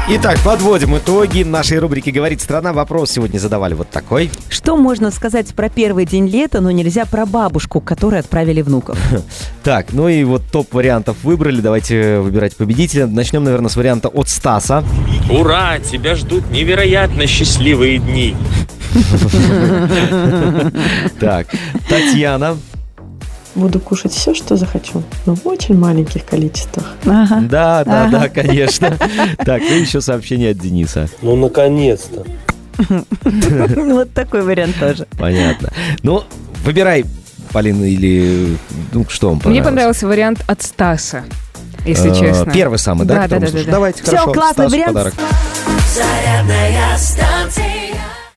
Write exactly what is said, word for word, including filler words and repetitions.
Итак, подводим итоги нашей рубрики «Говорит страна». Вопрос сегодня задавали вот такой. Что можно сказать про первый день лета, но нельзя про бабушку, которой отправили внуков? Так, ну и вот топ вариантов выбрали. Давайте выбирать победителя. Начнем, наверное, с варианта от Стаса. Ура! Тебя ждут невероятно счастливые дни. Так, Татьяна. Буду кушать все, что захочу, но в очень маленьких количествах. Ага. Да, да, Ага. да, конечно. Так, ну еще сообщение от Дениса. Ну, наконец-то. Вот такой вариант тоже. Понятно. Ну, выбирай, Полина, или... Ну, что вам понравилось? Мне понравился вариант от Стаса, если Э, честно. Первый самый, да? Да, который да, мы да, слушаем? да. Давайте, Всё, хорошо, классный Стасу вариант. подарок. Зарядная станция.